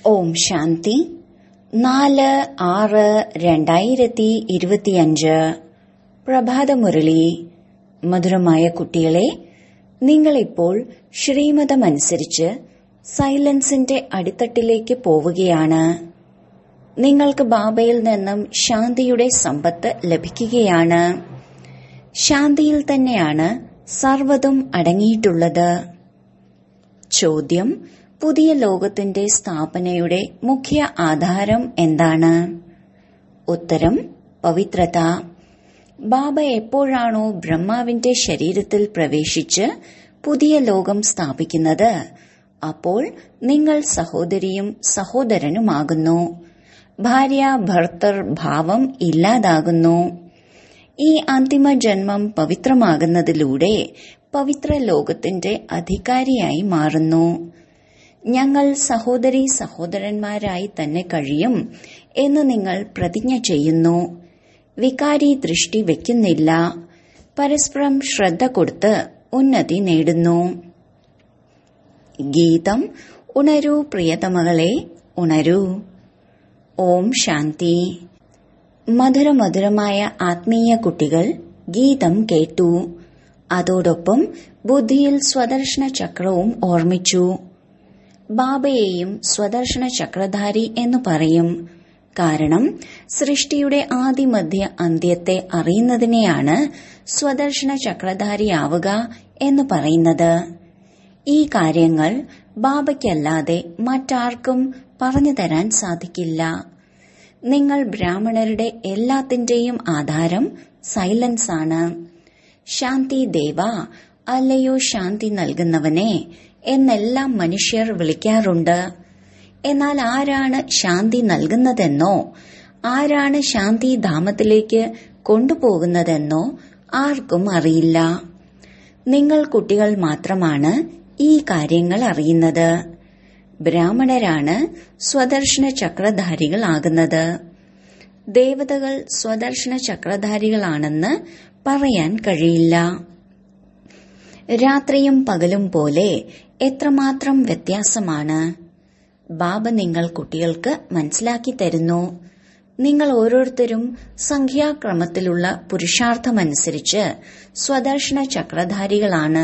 ഓം ശാന്തി 4/6/2025 പ്രഭാതമുരളി. മധുരമായ കുട്ടികളെ, നിങ്ങളിപ്പോൾ ശ്രീമതമനുസരിച്ച് സൈലൻസിന്റെ അടിത്തട്ടിലേക്ക് പോവുകയാണ്. നിങ്ങൾക്ക് ബാബയിൽ നിന്നും ശാന്തിയുടെ സമ്പത്ത് ലഭിക്കുകയാണ്. ശാന്തിയിൽ തന്നെയാണ് സർവ്വതും അടങ്ങിയിട്ടുള്ളത്. ചോദ്യം: പുതിയ ലോകത്തിന്റെ സ്ഥാപനയുടെ മുഖ്യ ആധാരം എന്താണ്? ഉത്തരം: പവിത്രത. ബാബ എപ്പോഴാണോ ബ്രഹ്മാവിന്റെ ശരീരത്തിൽ പ്രവേശിച്ച് പുതിയ ലോകം സ്ഥാപിക്കുന്നത്, അപ്പോൾ നിങ്ങൾ സഹോദരിയും സഹോദരനുമാകുന്നു. ഭാര്യ ഭർത്തൃ ഭാവം ഇല്ലാതാകുന്നു. ഈ അന്തിമ ജന്മം പവിത്രമാകുന്നതിലൂടെ പവിത്ര ലോകത്തിന്റെ അധികാരിയായി മാറുന്നു. ഞങ്ങൾ സഹോദരീ സഹോദരന്മാരായി തന്നെ കഴിയും എന്ന് നിങ്ങൾ പ്രതിജ്ഞ ചെയ്യുന്നു. വികാരി ദൃഷ്ടി വയ്ക്കുന്നില്ല. പരസ്പരം ശ്രദ്ധ കൊടുത്ത് ഉന്നതി നേടുന്നു. ഗീതം: ഉണരൂ പ്രിയതമകളെ, ഉണരൂ. ഓം ശാന്തി. മധുരമധുരമായ ആത്മീയ കുട്ടികൾ ഗീതം കേട്ടു. അതോടൊപ്പം ബുദ്ധിയിൽ സ്വദർശന ചക്രവും ഓർമ്മിച്ചു. ബാബയെയും സ്വദർശന ചക്രധാരി എന്നു പറയും. കാരണം സൃഷ്ടിയുടെ ആദിമധ്യ അന്ത്യത്തെ അറിയുന്നതിനെയാണ് സ്വദർശന ചക്രധാരിയാവുക എന്ന് പറയുന്നത്. ഈ കാര്യങ്ങൾ ബാബയ്ക്കല്ലാതെ മറ്റാർക്കും പറഞ്ഞു തരാൻ സാധിക്കില്ല. നിങ്ങൾ ബ്രാഹ്മണരുടെ എല്ലാത്തിന്റെയും ആധാരം സൈലൻസ് ആണ്. ശാന്തി ദേവ, അല്ലയോ ശാന്തി നൽകുന്നവനെ എന്നെല്ലാം മനുഷ്യർ വിളിക്കാറുണ്ട്. എന്നാൽ ആരാണ് ശാന്തി നൽകുന്നതെന്നോ ആരാണ് ശാന്തി ധാമത്തിലേക്ക് കൊണ്ടുപോകുന്നതെന്നോ ആർക്കും അറിയില്ല. നിങ്ങൾ കുട്ടികൾ മാത്രമാണ് ഈ കാര്യങ്ങൾ അറിയുന്നത്. ബ്രാഹ്മണരാണ് സ്വദർശന ചക്രധാരികളാകുന്നത്. ദേവതകൾ സ്വദർശന ചക്രധാരികളാണെന്ന് പറയാൻ കഴിയില്ല. രാത്രിയും പകലും പോലെ എത്രമാത്രം വ്യത്യാസമാണ്. ബാബ നിങ്ങൾ കുട്ടികൾക്ക് മനസ്സിലാക്കി തരുന്നു. നിങ്ങൾ ഓരോരുത്തരും സംഖ്യാക്രമത്തിലുള്ള പുരുഷാർത്ഥമനുസരിച്ച് സ്വദർശന ചക്രധാരികളാണ്.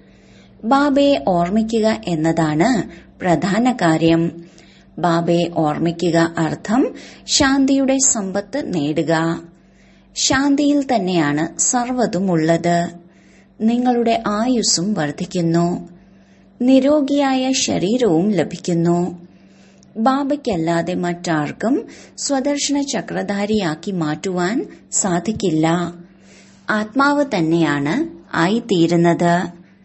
ബാബയെ ഓർമ്മിക്കുക എന്നതാണ് പ്രധാന കാര്യം. ബാബയെ ഓർമ്മിക്കുക അർത്ഥം ശാന്തിയുടെ സമ്പത്ത് നേടുക. ശാന്തിയിൽ തന്നെയാണ് സർവ്വതുമുള്ളത്. നിങ്ങളുടെ ആയുസ്സും വർദ്ധിക്കുന്നു. നിരോഗിയായ ശരീരവും ലഭിക്കുന്നു. ബാബയ്ക്കല്ലാതെ മറ്റാർക്കും സ്വദർശന ചക്രധാരിയാക്കി മാറ്റുവാൻ സാധിക്കില്ല. ആത്മാവ് തന്നെയാണ് ആയിത്തീരുന്നത്.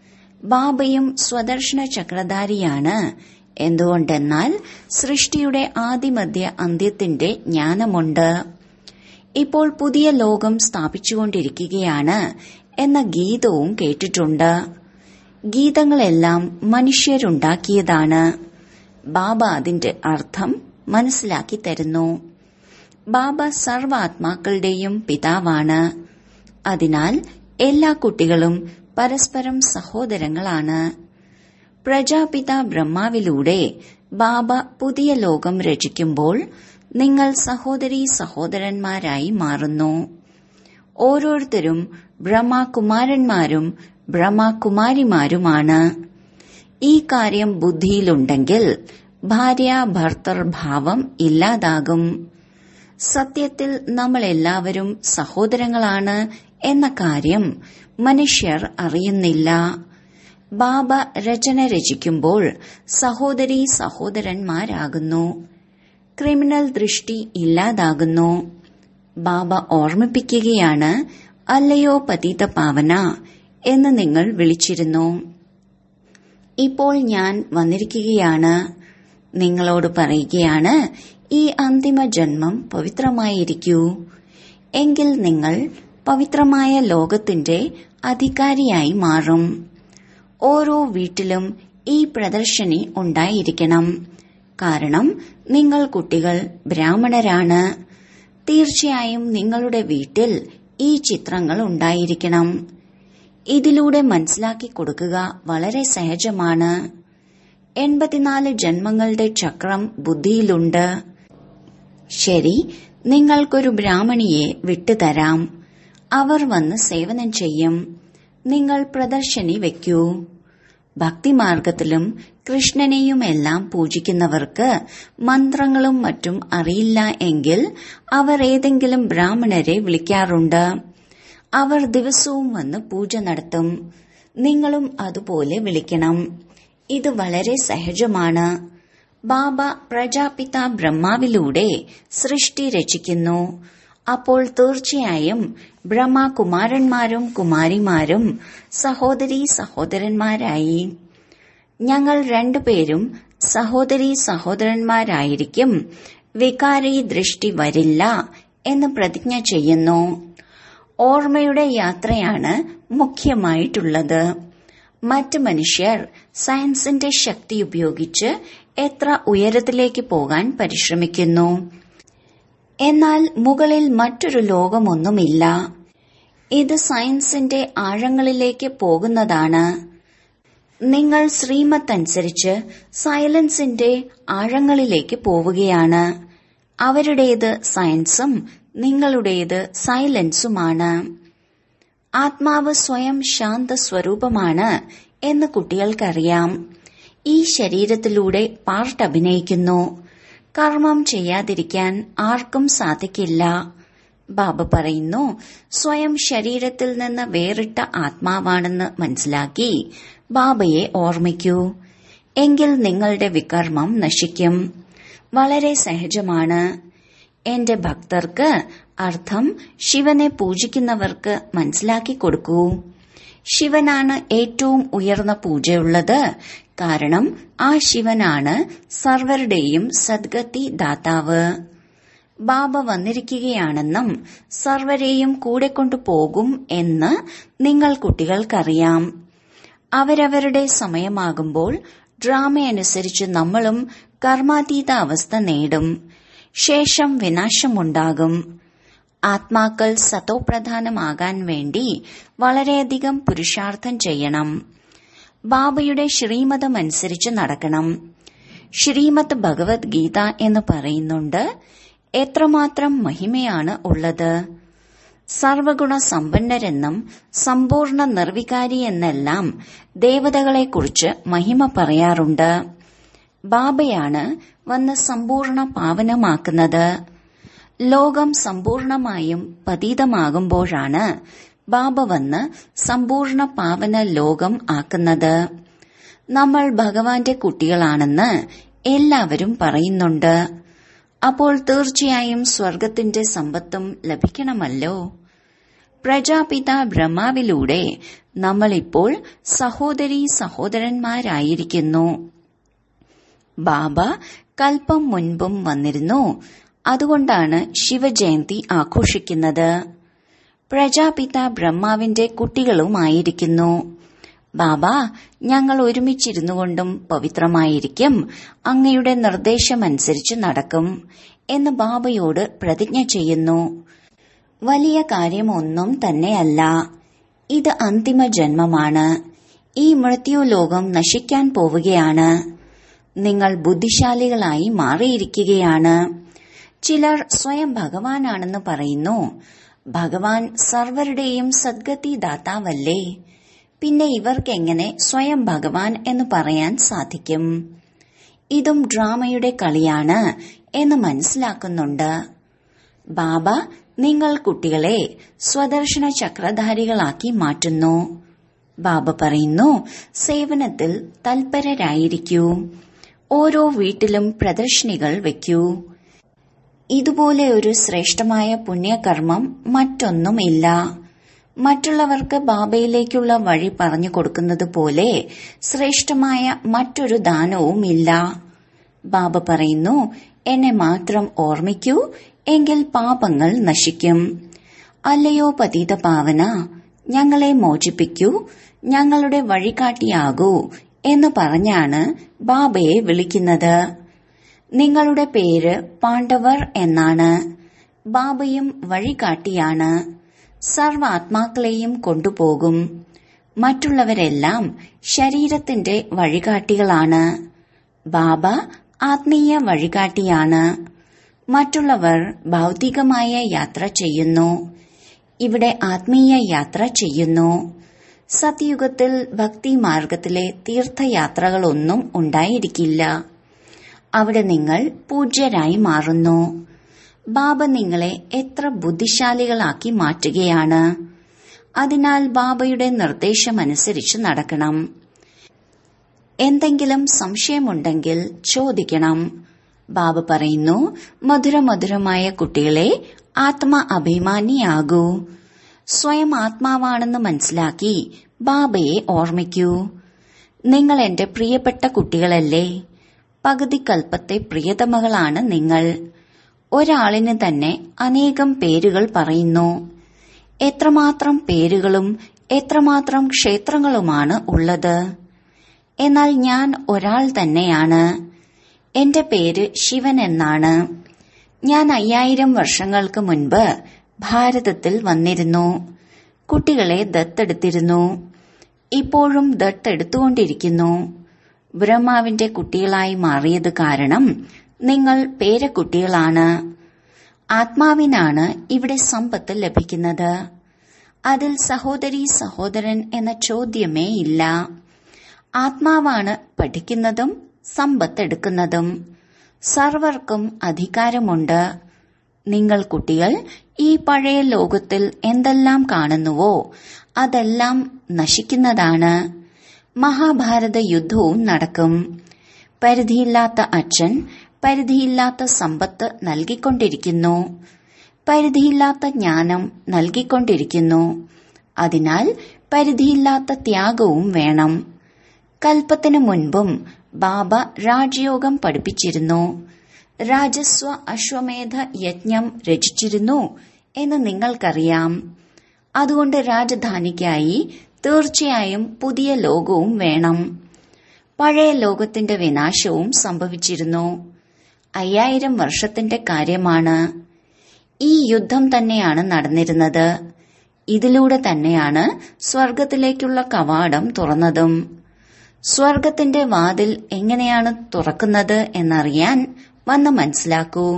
ബാബയും സ്വദർശന ചക്രധാരിയാണ്. എന്തുകൊണ്ടെന്നാൽ സൃഷ്ടിയുടെ ആദിമധ്യ അന്ത്യത്തിന്റെ ജ്ഞാനമുണ്ട്. ഇപ്പോൾ പുതിയ ലോകം സ്ഥാപിച്ചുകൊണ്ടിരിക്കുകയാണ് എന്ന ഗീതവും കേട്ടിട്ടുണ്ട്. ഗീതങ്ങളെല്ലാം മനുഷ്യരുണ്ടാക്കിയതാണ്. ബാബ അതിന്റെ അർത്ഥം മനസ്സിലാക്കി തരുന്നു. ബാബ സർവ്വാത്മാക്കളുടെയും പിതാവാണ്. അതിനാൽ എല്ലാ കുട്ടികളും പരസ്പരം സഹോദരങ്ങളാണ്. പ്രജാപിത ബ്രഹ്മാവിലൂടെ ബാബ പുതിയ ലോകം രചിക്കുമ്പോൾ നിങ്ങൾ സഹോദരീ സഹോദരന്മാരായി മാറുന്നു. ഓരോരുത്തരും ബ്രഹ്മകുമാരന്മാരും ബ്രഹ്മകുമാരിമാരുമാണ്. ഈ കാര്യം ബുദ്ധിയിലുണ്ടെങ്കിൽ ഭാര്യ ഭർത്തൃ ഭാവം ഇല്ലാതാകും. സത്യത്തിൽ നമ്മളെല്ലാവരും സഹോദരങ്ങളാണ് എന്ന കാര്യം മനുഷ്യർ അറിയുന്നില്ല. ബാബ രചന രചിക്കുമ്പോൾ സഹോദരീ സഹോദരന്മാരാകുന്നു. ക്രിമിനൽ ദൃഷ്ടി ഇല്ലാതാകുന്നു. ബാബ ഓർമ്മിപ്പിക്കുകയാണ്, അല്ലയോ പതിത പാവന എന്ന് നിങ്ങൾ വിളിച്ചിരുന്നു. ഇപ്പോൾ ഞാൻ വന്നിരിക്കുകയാണ്. നിങ്ങളോട് പറയുകയാണ്, ഈ അന്തിമ ജന്മം പവിത്രമായിരിക്കൂ. എങ്കിൽ നിങ്ങൾ പവിത്രമായ ലോകത്തിന്റെ അധികാരിയായി മാറും. ഓരോ വീട്ടിലും ഈ പ്രദർശനി ഉണ്ടായിരിക്കണം. കാരണം നിങ്ങൾ കുട്ടികൾ ബ്രാഹ്മണരാണ്. തീർച്ചയായും നിങ്ങളുടെ വീട്ടിൽ ഈ ചിത്രങ്ങൾ ഉണ്ടായിരിക്കണം. ഇതിലൂടെ മനസ്സിലാക്കി കൊടുക്കുക വളരെ സഹജമാണ്. 84 ജന്മങ്ങളുടെ ചക്രം ബുദ്ധിയിലുണ്ട്. ശരി, നിങ്ങൾക്കൊരു ബ്രാഹ്മണിയെ വിട്ടുതരാം. അവർ വന്ന് സേവനം ചെയ്യും. നിങ്ങൾ പ്രദർശനി വെക്കൂ. ഭക്തിമാർഗത്തിലും കൃഷ്ണനെയുമെല്ലാം പൂജിക്കുന്നവർക്ക് മന്ത്രങ്ങളും മറ്റും അറിയില്ല എങ്കിൽ അവർ ഏതെങ്കിലും ബ്രാഹ്മണരെ വിളിക്കാറുണ്ട്. അവർ ദിവസവും വന്ന് പൂജ നടത്തും. നിങ്ങളും അതുപോലെ വിളിക്കണം. ഇത് വളരെ സഹജമാണ്. ബാബ പ്രജാപിത ബ്രഹ്മാവിലൂടെ സൃഷ്ടി രചിക്കുന്നു. അപ്പോൾ തീർച്ചയായും ബ്രഹ്മകുമാരന്മാരും കുമാരിമാരും സഹോദരീ സഹോദരന്മാരായി. ഞങ്ങൾ രണ്ടുപേരും സഹോദരീ സഹോദരന്മാരായിരിക്കും. വികാരി ദൃഷ്ടി വരില്ല എന്ന് പ്രതിജ്ഞ ചെയ്യുന്നു. ഓർമ്മയുടെ യാത്രയാണ് മുഖ്യമായിട്ടുള്ളത്. മറ്റ് മനുഷ്യർ സയൻസിന്റെ ശക്തി ഉപയോഗിച്ച് എത്ര ഉയരത്തിലേക്ക് പോകാൻ പരിശ്രമിക്കുന്നു. എന്നാൽ മുകളിൽ മറ്റൊരു ലോകമൊന്നുമില്ല. ഇത് സയൻസിന്റെ ആഴങ്ങളിലേക്ക് പോകുന്നതാണ്. നിങ്ങൾ ശ്രീമത്ത് അനുസരിച്ച് സൈലൻസിന്റെ ആഴങ്ങളിലേക്ക് പോവുകയാണ്. അവരുടേത് സയൻസും നിങ്ങളുടേത് സൈലൻസുമാണ്. ആത്മാവ് സ്വയം ശാന്ത സ്വരൂപമാണ് എന്ന് കുട്ടികൾക്കറിയാം. ഈ ശരീരത്തിലൂടെ പാർട്ട് അഭിനയിക്കുന്നു. കർമ്മം ചെയ്യാതിരിക്കാൻ ആർക്കും സാധിക്കില്ല. ബാബ പറയുന്നു, സ്വയം ശരീരത്തിൽ നിന്ന് വേറിട്ട ആത്മാവാണെന്ന് മനസ്സിലാക്കി ബാബയെ ഓർമ്മിക്കൂ. എങ്കിൽ നിങ്ങളുടെ വികർമ്മം നശിക്കും. വളരെ സഹജമാണ്. എന്റെ ഭക്തർക്ക് അർത്ഥം ശിവനെ പൂജിക്കുന്നവർക്ക് മനസ്സിലാക്കി കൊടുക്കൂ. ശിവനാണ് ഏറ്റവും ഉയർന്ന പൂജയുള്ളത്. കാരണം ആ ശിവനാണ് സർവരുടെയും സദ്ഗതി ദാതാവ്. ബാബ വന്നിരിക്കുകയാണെന്നും സർവരെയും കൂടെ കൊണ്ടുപോകും എന്ന് നിങ്ങൾ കുട്ടികൾക്കറിയാം. അവരവരുടെ സമയമാകുമ്പോൾ ഡ്രാമയനുസരിച്ച് നമ്മളും കർമാതീത അവസ്ഥ നേടും. ശേഷം വിനാശമുണ്ടാകും. ആത്മാക്കൾ സതോപ്രധാനമാകാൻ വേണ്ടി വളരെയധികം പുരുഷാർത്ഥം ചെയ്യണം. ബാബയുടെ ശ്രീമതം അനുസരിച്ച് നടക്കണം. ശ്രീമദ് ഭഗവത്ഗീത എന്ന് പറയുന്നുണ്ട്. എത്രമാത്രം മഹിമയാണ് ഉള്ളത്. സർവഗുണ സമ്പന്നരെന്നും സമ്പൂർണ്ണ നിർവികാരി എന്നെല്ലാം ദേവതകളെക്കുറിച്ച് മഹിമ പറയാറുണ്ട്. ബാബയാണ് വന്ന് സമ്പൂർണ്ണ പാവനമാക്കുന്നത്. ലോകം സമ്പൂർണമായും പതീതമാകുമ്പോഴാണ് ബാബ വന്ന് സമ്പൂർണ്ണ പാവന ലോകം ആക്കുന്നത്. നമ്മൾ ഭഗവാന്റെ കുട്ടികളാണെന്ന് എല്ലാവരും പറയുന്നുണ്ട്. അപ്പോൾ തീർച്ചയായും സ്വർഗത്തിന്റെ സമ്പത്തും ലഭിക്കണമല്ലോ. പ്രജാപിത ബ്രഹ്മാവിലൂടെ നമ്മളിപ്പോൾ സഹോദരീ സഹോദരന്മാരായിരിക്കുന്നു. ബാബ കൽപ്പം മുൻപും വന്നിരുന്നു. അതുകൊണ്ടാണ് ശിവജയന്തി ആഘോഷിക്കുന്നത്. പ്രജാപിത ബ്രഹ്മാവിന്റെ കുട്ടികളുമായിരിക്കുന്നു. ബാബ, ഞങ്ങൾ ഒരുമിച്ചിരുന്നുകൊണ്ടും പവിത്രമായിരിക്കും, അങ്ങയുടെ നിർദ്ദേശമനുസരിച്ച് നടക്കും എന്ന് ബാബയോട് പ്രതിജ്ഞ ചെയ്യുന്നു. വലിയ കാര്യമൊന്നും തന്നെയല്ല. ഇത് അന്തിമ ജന്മമാണ്. ഈ മൃത്യുലോകം നശിക്കാൻ പോവുകയാണ്. നിങ്ങൾ ബുദ്ധിശാലികളായി മാറിയിരിക്കുകയാണ്. ചിലർ സ്വയം ഭഗവാനാണെന്ന് പറയുന്നു. ഭഗവാൻ സർവരുടെയും സദ്ഗതി ദാതാവല്ലേ? പിന്നെ ഇവർക്കെങ്ങനെ സ്വയം ഭഗവാൻ എന്ന് പറയാൻ സാധിക്കും? ഇതും ഡ്രാമയുടെ കളിയാണ് എന്ന് മനസ്സിലാക്കുന്നുണ്ട്. ബാബ നിങ്ങൾ കുട്ടികളെ സ്വദർശന ചക്രധാരികളാക്കി മാറ്റുന്നു. ബാബ പറയുന്നു, സേവനത്തിൽ തൽപരരായിരിക്കൂ. ഓരോ വീട്ടിലും പ്രദർശനികൾ വയ്ക്കൂ. ഇതുപോലെ ഒരു ശ്രേഷ്ഠമായ പുണ്യകർമ്മം മറ്റൊന്നുമില്ല. മറ്റുള്ളവർക്ക് ബാബയിലേക്കുള്ള വഴി പറഞ്ഞു കൊടുക്കുന്നത് പോലെ ശ്രേഷ്ഠമായ മറ്റൊരു ദാനവുമില്ല. ബാബ പറയുന്നു, എന്നെ മാത്രം ഓർമ്മിക്കൂ, എങ്കിൽ പാപങ്ങൾ നശിക്കും. അല്ലയോ പതിത പാവന, ഞങ്ങളെ മോചിപ്പിക്കൂ, ഞങ്ങളുടെ വഴികാട്ടിയാകൂ എന്ന് പറഞ്ഞാണ് ബാബയെ വിളിക്കുന്നത്. നിങ്ങളുടെ പേര് പാണ്ഡവർ എന്നാണ്. ബാബയും വഴികാട്ടിയാണ്. സർവാത്മാക്കളെയും കൊണ്ടുപോകും. മറ്റുള്ളവരെല്ലാം ശരീരത്തിന്റെ വഴികാട്ടികളാണ്. ബാബ ആത്മീയ വഴികാട്ടിയാണ്. മറ്റുള്ളവർ ഭൗതികമായ യാത്ര ചെയ്യുന്നു, ഇവിടെ ആത്മീയ യാത്ര ചെയ്യുന്നു. സത്യുഗത്തിൽ ഭക്തി മാർഗത്തിലെ തീർത്ഥയാത്രകളൊന്നും ഉണ്ടായിരിക്കില്ല. അവിടെ നിങ്ങൾ പൂജ്യരായി മാറുന്നു. ബാബ നിങ്ങളെ എത്ര ബുദ്ധിശാലികളാക്കി മാറ്റുകയാണ്. അതിനാൽ ബാബയുടെ നിർദ്ദേശമനുസരിച്ച് നടക്കണം. എന്തെങ്കിലും സംശയമുണ്ടെങ്കിൽ ചോദിക്കണം. ബാബ പറയുന്നു, മധുരമധുരമായ കുട്ടികളെ, ആത്മ അഭിമാനിയാകൂ. സ്വയം ആത്മാവാണെന്ന് മനസ്സിലാക്കി ബാബയെ ഓർമ്മിക്കൂ. നിങ്ങൾ എന്റെ പ്രിയപ്പെട്ട കുട്ടികളല്ലേ? പകുതി കൽപ്പത്തെ പ്രിയതമകളാണ് നിങ്ങൾ. ഒരാളിന് തന്നെ അനേകം പേരുകൾ പറയുന്നു. എത്രമാത്രം പേരുകളും എത്രമാത്രം ക്ഷേത്രങ്ങളുമാണ് ഉള്ളത്. എന്നാൽ ഞാൻ ഒരാൾ തന്നെയാണ്. എന്റെ പേര് ശിവൻ എന്നാണ്. ഞാൻ 5000 വർഷങ്ങൾക്ക് മുൻപ് ഭാരതത്തിൽ വന്നിരുന്നു. കുട്ടികളെ ദത്തെടുത്തിരുന്നു. ഇപ്പോഴും ദത്തെടുത്തുകൊണ്ടിരിക്കുന്നു. ബ്രഹ്മാവിന്റെ കുട്ടികളായി മാറിയത് കാരണം നിങ്ങൾ പേരക്കുട്ടികളാണ്. ആത്മാവിനാണ് ഇവിടെ സമ്പത്ത് ലഭിക്കുന്നത്. അതിൽ സഹോദരീ സഹോദരൻ എന്ന ചോദ്യമേ ഇല്ല. ആത്മാവാണ് പഠിക്കുന്നതും സമ്പത്തെടുക്കുന്നതും. സർവർക്കും അധികാരമുണ്ട്. നിങ്ങൾ കുട്ടികൾ ഈ പഴയ ലോകത്തിൽ എന്തെല്ലാം കാണുന്നുവോ അതെല്ലാം നശിക്കുന്നതാണ്. മഹാഭാരത യുദ്ധവും നടക്കും. പരിധിയില്ലാത്ത അച്ഛൻ പരിധിയില്ലാത്ത സമ്പത്ത് നൽകിക്കൊണ്ടിരിക്കുന്നു. പരിധിയില്ലാത്ത ജ്ഞാനം നൽകിക്കൊണ്ടിരിക്കുന്നു. അതിനാൽ പരിധിയില്ലാത്ത ത്യാഗവും വേണം. കൽപ്പത്തിനു മുൻപും ബാബ രാജയോഗം പഠിപ്പിച്ചിരുന്നു. രാജസ്വ അശ്വമേധ യജ്ഞം രചിച്ചിരുന്നു എന്ന് നിങ്ങൾക്കറിയാം. അതുകൊണ്ട് രാജധാനിക്കായി തീർച്ചയായും പുതിയ ലോകവും വേണം. പഴയ ലോകത്തിന്റെ വിനാശവും സംഭവിച്ചിരുന്നു. 5000 വർഷത്തിന്റെ കാര്യമാണ്. ഈ യുദ്ധം തന്നെയാണ് നടന്നിരുന്നത്. ഇതിലൂടെ തന്നെയാണ് സ്വർഗത്തിലേക്കുള്ള കവാടം തുറന്നതും. സ്വർഗത്തിന്റെ വാതിൽ എങ്ങനെയാണ് തുറക്കുന്നത് എന്നറിയാൻ വന്ന് മനസ്സിലാക്കൂ.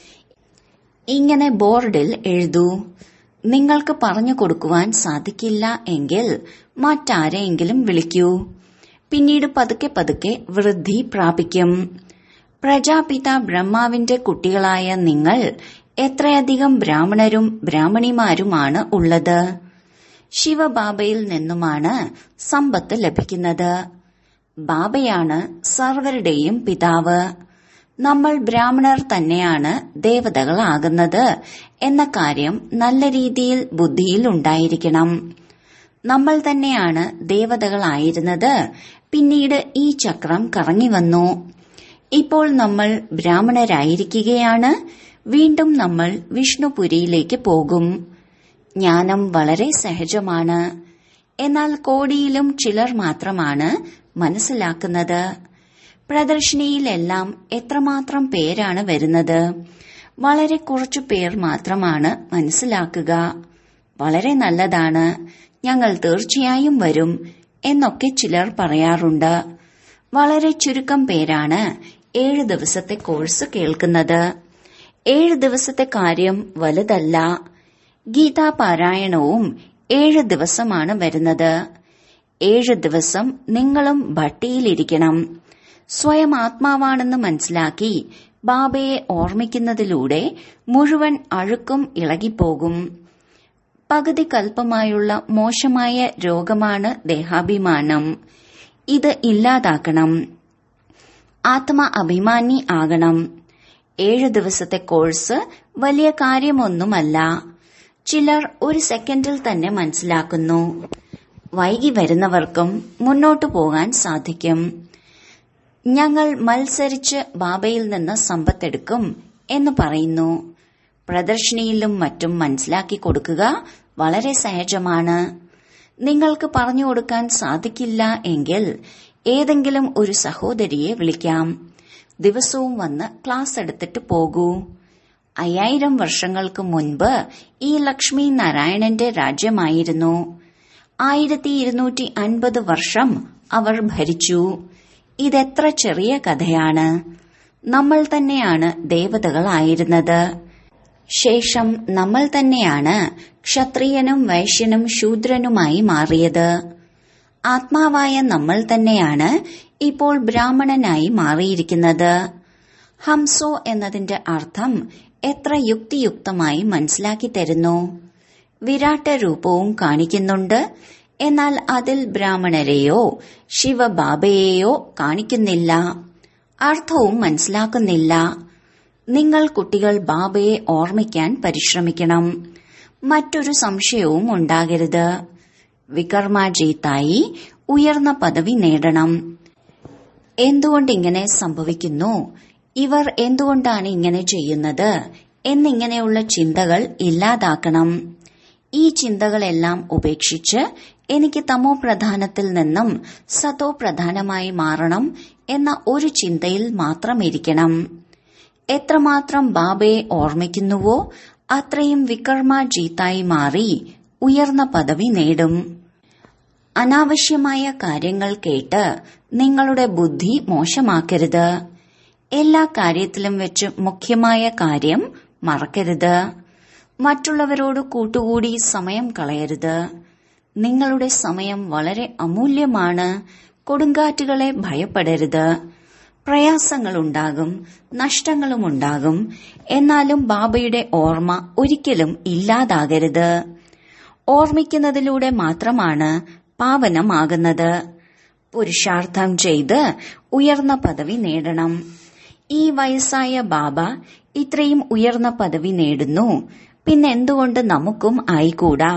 ഇങ്ങനെ ബോർഡിൽ എഴുതൂ. നിങ്ങൾക്ക് പറഞ്ഞു കൊടുക്കുവാൻ സാധിക്കില്ല എങ്കിൽ മറ്റാരെയെങ്കിലും വിളിക്കൂ. പിന്നീട് പതുക്കെ പതുക്കെ വൃദ്ധി പ്രാപിക്കും. പ്രജാപിത ബ്രഹ്മാവിന്റെ കുട്ടികളായ നിങ്ങൾ എത്രയധികം ബ്രാഹ്മണരും ബ്രാഹ്മണിമാരുമാണ് ഉള്ളത്. ശിവബാബയിൽ നിന്നുമാണ് സമ്പത്ത് ലഭിക്കുന്നത്. ബാബയാണ് സർവരുടെയും പിതാവ്. നമ്മൾ ബ്രാഹ്മണർ തന്നെയാണ് ദേവതകളാകുന്നത് എന്ന കാര്യം നല്ല രീതിയിൽ ബുദ്ധിയിൽ ഉണ്ടായിരിക്കണം. നമ്മൾ തന്നെയാണ് ദേവതകളായിരുന്നത്. പിന്നീട് ഈ ചക്രം കറങ്ങി വന്നു. ഇപ്പോൾ നമ്മൾ ബ്രാഹ്മണരായിരിക്കുകയാണ്. വീണ്ടും നമ്മൾ വിഷ്ണുപുരിയിലേക്ക് പോകും. ജ്ഞാനം വളരെ സഹജമാണ്. എന്നാൽ കോടിയിലും ചിലർ മാത്രമാണ് മനസ്സിലാക്കുന്നത്. പ്രദർശിനിയിലെല്ലാം എത്രമാത്രം പേരാണ് വരുന്നത്. വളരെ കുറച്ചു പേർ മാത്രമാണ് മനസ്സിലാക്കുക. വളരെ നല്ലതാണ്, ഞങ്ങൾ തീർച്ചയായും വരും എന്നൊക്കെ ചിലർ പറയാറുണ്ട്. വളരെ ചുരുക്കം പേരാണ് 7 ദിവസത്തെ കോഴ്സ് കേൾക്കുന്നത്. 7 ദിവസത്തെ കാര്യം വലുതല്ല. ഗീതാ പാരായണവും 7 ദിവസമാണ് വരുന്നത്. 7 ദിവസം നിങ്ങളും ഭട്ടിയിലിരിക്കണം. സ്വയം ആത്മാവാണെന്ന് മനസ്സിലാക്കി ബാബയെ ഓർമ്മിക്കുന്നതിലൂടെ മുഴുവൻ അഴുക്കും ഇളകിപ്പോകും. പകുതി കൽപ്പമായുള്ള മോശമായ രോഗമാണ് ദേഹാഭിമാനം. ഇത് ഇല്ലാതാക്കണം. ആത്മ അഭിമാനി ആകണം. 7 ദിവസത്തെ കോഴ്സ് വലിയ കാര്യമൊന്നുമല്ല. ചിലർ 1 സെക്കൻഡിൽ തന്നെ മനസ്സിലാക്കുന്നു. വൈകി വരുന്നവർക്കും മുന്നോട്ടു പോകാൻ സാധിക്കും. ഞങ്ങൾ മത്സരിച്ച് ബാബയിൽ നിന്ന് സമ്പത്തെടുക്കും എന്ന് പറയുന്നു. പ്രദർശിനിയിലും മറ്റും മനസ്സിലാക്കി കൊടുക്കുക വളരെ സഹജമാണ്. നിങ്ങൾക്ക് പറഞ്ഞു കൊടുക്കാൻ സാധിക്കില്ല എങ്കിൽ ഏതെങ്കിലും ഒരു സഹോദരിയെ വിളിക്കാം. ദിവസവും വന്ന് ക്ലാസ് എടുത്തിട്ട് പോകൂ. 5000 വർഷങ്ങൾക്ക് മുൻപ് ഈ ലക്ഷ്മി നാരായണന്റെ രാജ്യമായിരുന്നു. 1250 വർഷം അവർ ഭരിച്ചു. ഇതെത്ര ചെറിയ കഥയാണ്. നമ്മൾ തന്നെയാണ് ദേവതകളായിരുന്നത്. ശേഷം നമ്മൾ തന്നെയാണ് ക്ഷത്രിയനും വൈശ്യനും ശൂദ്രനുമായി മാറിയത്. ആത്മാവായ നമ്മൾ തന്നെയാണ് ഇപ്പോൾ ബ്രാഹ്മണനായി മാറിയിരിക്കുന്നത്. ഹംസോ എന്നതിന്റെ അർത്ഥം എത്ര യുക്തിയുക്തമായി മനസ്സിലാക്കി തരുന്നു. വിരാട്ട രൂപവും കാണിക്കുന്നുണ്ട്, എന്നാൽ അതിൽ ബ്രാഹ്മണരെയോ ശിവബാബയെയോ കാണിക്കുന്നില്ല. അർത്ഥവും മനസ്സിലാക്കുന്നില്ല. നിങ്ങൾ കുട്ടികൾ ബാബയെ ഓർമ്മിക്കാൻ പരിശ്രമിക്കണം. മറ്റൊരു സംശയവും ഉണ്ടാകരുത്. വികർമാജീത്തായി ഉയർന്ന പദവി നേടണം. എന്തുകൊണ്ടിങ്ങനെ സംഭവിക്കുന്നു, ഇവർ എന്തുകൊണ്ടാണ് ഇങ്ങനെ ചെയ്യുന്നത് എന്നിങ്ങനെയുള്ള ചിന്തകൾ ഇല്ലാതാക്കണം. ഈ ചിന്തകളെല്ലാം ഉപേക്ഷിച്ച് എനിക്ക് തമോ പ്രധാനത്തിൽ നിന്നും സതോ പ്രധാനമായി മാറണം എന്ന ഒരു ചിന്തയിൽ മാത്രം ഇരിക്കണം. എത്രമാത്രം ബാബയെ ഓർമ്മിക്കുന്നുവോ അത്രയും വികർമാജീത്തായി മാറി ഉയർന്ന പദവി നേടും. അനാവശ്യമായ കാര്യങ്ങൾ കേട്ട് നിങ്ങളുടെ ബുദ്ധി മോശമാക്കരുത്. എല്ലാ കാര്യത്തിലും വെച്ച് മുഖ്യമായ കാര്യം മറക്കരുത്. മറ്റുള്ളവരോട് കൂട്ടുകൂടി സമയം കളയരുത്. നിങ്ങളുടെ സമയം വളരെ അമൂല്യമാണ്. കൊടുങ്കാറ്റുകളെ ഭയപ്പെടരുത്. പ്രയാസങ്ങളുണ്ടാകും, നഷ്ടങ്ങളുമുണ്ടാകും. എന്നാലും ബാബയുടെ ഓർമ്മ ഒരിക്കലും ഇല്ലാതാകരുത്. ഓർമ്മിക്കുന്നതിലൂടെ മാത്രമാണ് പാവനമാകുന്നത്. പുരുഷാർത്ഥം ചെയ്ത് ഉയർന്ന പദവി നേടണം. ഈ വയസ്സായ ബാബ ഇത്രയും ഉയർന്ന പദവി നേടുന്നു, പിന്നെന്തുകൊണ്ട് നമുക്കും ആയിക്കൂടാ?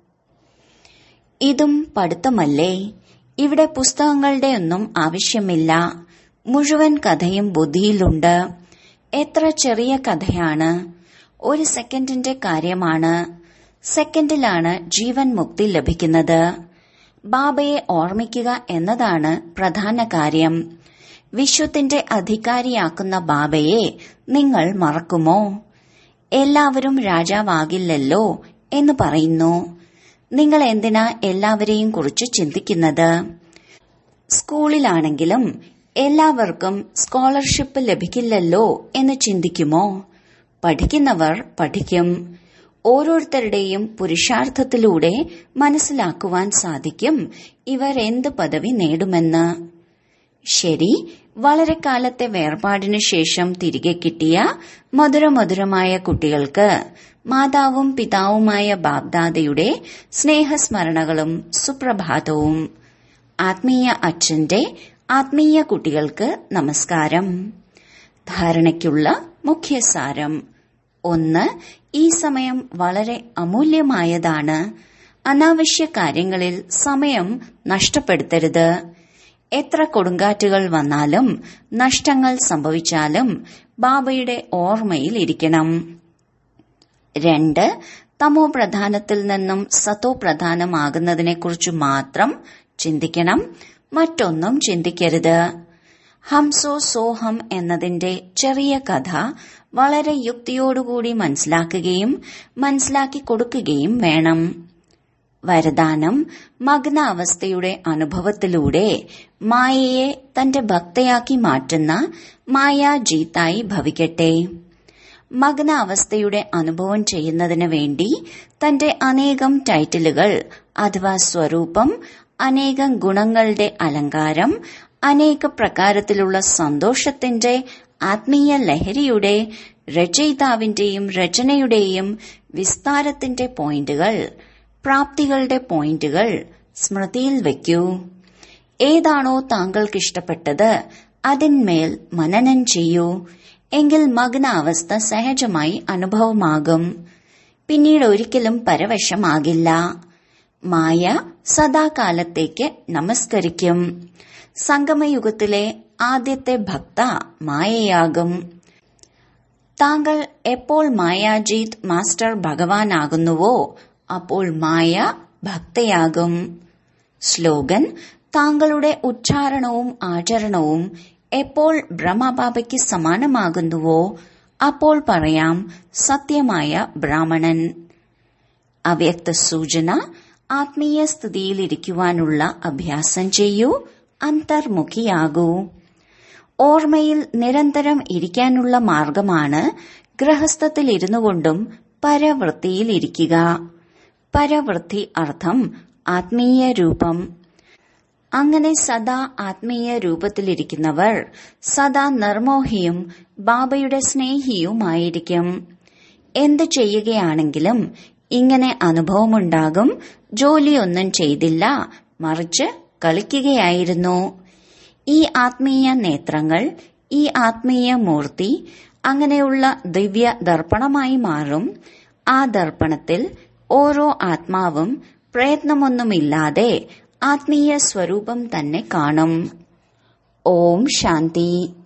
ഇതും പഠിത്തമല്ലേ? ഇവിടെ പുസ്തകങ്ങളുടെ ഒന്നും ആവശ്യമില്ല. മുഴുവൻ കഥയും ബുദ്ധിയിലുണ്ട്. എത്ര ചെറിയ കഥയാണ്. 1 സെക്കൻഡിന്റെ കാര്യമാണ്. സെക്കൻഡിലാണ് ജീവൻ മുക്തി ലഭിക്കുന്നത്. ബാബയെ ഓർമ്മിക്കുക എന്നതാണ് പ്രധാന കാര്യം. വിശ്വത്തിന്റെ അധികാരിയാക്കുന്ന ബാബയെ നിങ്ങൾ മറക്കുമോ? എല്ലാവരും രാജാവാകില്ലല്ലോ എന്ന് പറയുന്നു. നിങ്ങൾ എന്തിനാ എല്ലാവരെയും കുറിച്ച് ചിന്തിക്കുന്നത്? സ്കൂളിലാണെങ്കിലും എല്ലാവർക്കും സ്കോളർഷിപ്പ് ലഭിക്കില്ലല്ലോ എന്ന് ചിന്തിക്കുമോ? പഠിക്കുന്നവർ പഠിക്കും. ഓരോരുത്തരുടെയും പുരുഷാർത്ഥത്തിലൂടെ മനസ്സിലാക്കുവാൻ സാധിക്കും ഇവർ എന്ത് പദവി നേടുമെന്ന്. ശരി, വളരെ കാലത്തെ വേർപാടിനു ശേഷം തിരികെ കിട്ടിയ മധുരമധുരമായ കുട്ടികൾക്ക് മാതാവും പിതാവുമായ ബാബ്ദാദയുടെ സ്നേഹസ്മരണകളും സുപ്രഭാതവും. ആത്മീയ അച്ഛന്റെ ആത്മീയ കുട്ടികൾക്ക് നമസ്കാരം. ധാരണയ്ക്കുള്ള മുഖ്യസാരം. 1. ഈ സമയം വളരെ അമൂല്യമായതാണ്. അനാവശ്യ കാര്യങ്ങളിൽ സമയം നഷ്ടപ്പെടുത്തരുത്. എത്ര കൊടുങ്കാറ്റുകൾ വന്നാലും നഷ്ടങ്ങൾ സംഭവിച്ചാലും ബാബയുടെ ഓർമ്മയിൽ ഇരിക്കണം. 2. തമോ പ്രധാനത്തിൽ നിന്നും സതോ പ്രധാനമാകുന്നതിനെക്കുറിച്ച് മാത്രം ചിന്തിക്കണം. മറ്റൊന്നും ചിന്തിക്കരുത്. ഹംസോ സോഹം എന്നതിന്റെ ചെറിയ കഥ വളരെ യുക്തിയോടുകൂടി മനസ്സിലാക്കുകയും മനസ്സിലാക്കി കൊടുക്കുകയും വേണം. വരദാനം മഗ്ന അവസ്ഥയുടെ അനുഭവത്തിലൂടെ മായയെ തന്റെ ഭക്തയാക്കി മാറ്റുന്ന മായാജീത്തായി ഭവിക്കട്ടെ. മഗ്ന അവസ്ഥയുടെ അനുഭവം ചെയ്യുന്നതിന് വേണ്ടി തന്റെ അനേകം ടൈറ്റിലുകൾ അഥവാ സ്വരൂപം, അനേകം ഗുണങ്ങളുടെ അലങ്കാരം, അനേക പ്രകാരത്തിലുള്ള സന്തോഷത്തിന്റെ ആത്മീയ ലഹരിയുടെ രചയിതാവിന്റെയും രചനയുടെയും വിസ്താരത്തിന്റെ പോയിന്റുകൾ, പ്രാപ്തികളുടെ പോയിന്റുകൾ സ്മൃതിയിൽ വയ്ക്കൂ. ഏതാണോ താങ്കൾക്കിഷ്ടപ്പെട്ടത് അതിന്മേൽ മനനം ചെയ്യൂ. എങ്കിൽ മഗ്ന അവസ്ഥ സഹജമായി അനുഭവമാകും. പിന്നീട് ഒരിക്കലും പരവശമാകില്ല. മായ സദാകാലത്തേക്ക് നമസ്കരിക്കും. സംഗമയുഗത്തിലെ ആദ്യത്തെ ഭക്ത മായയാകും. താങ്കൾ എപ്പോൾ മായാജീത് മാസ്റ്റർ ഭഗവാനാകുന്നുവോ അപ്പോൾ മായ ഭക്തയാകും. സ്ലോഗൻ: താങ്കളുടെ ഉച്ചാരണവും ആചരണവും എപ്പോൾ ബ്രഹ്മബാബയ്ക്ക് സമാനമാകുന്നുവോ അപ്പോൾ പറയാം സത്യമായ ബ്രാഹ്മണൻ. അവ്യക്ത സൂചന: ആത്മീയ സ്ഥിതിയിലിരിക്കുവാനുള്ള അഭ്യാസം ചെയ്യൂ. അന്തർമുഖിയാകൂ. ഓർമ്മയിൽ നിരന്തരം ഇരിക്കാനുള്ള മാർഗമാണ് ഗൃഹസ്ഥത്തിലിരുന്നു കൊണ്ടും പരവൃത്തിയിലിരിക്കുക. പരവൃത്തി അർത്ഥം ആത്മീയ രൂപം. അങ്ങനെ സദാ ആത്മീയ രൂപത്തിലിരിക്കുന്നവർ സദാ നിർമോഹിയും ബാബയുടെ സ്നേഹിയുമായിരിക്കും. എന്ത് ചെയ്യുകയാണെങ്കിലും ഇങ്ങനെ അനുഭവമുണ്ടാകും, ജോലിയൊന്നും ചെയ്തില്ല, മറിച്ച് കളിക്കുകയായിരുന്നു. ഈ ആത്മീയ നേത്രങ്ങൾ, ഈ ആത്മീയ മൂർത്തി അങ്ങനെയുള്ള ദിവ്യ ദർപ്പണമായി മാറും. ആ ദർപ്പണത്തിൽ ഓരോ ആത്മാവും പ്രയത്നമൊന്നുമില്ലാതെ ആത്മീയ സ്വരൂപം തന്നെ കാണും. ഓം ശാന്തി.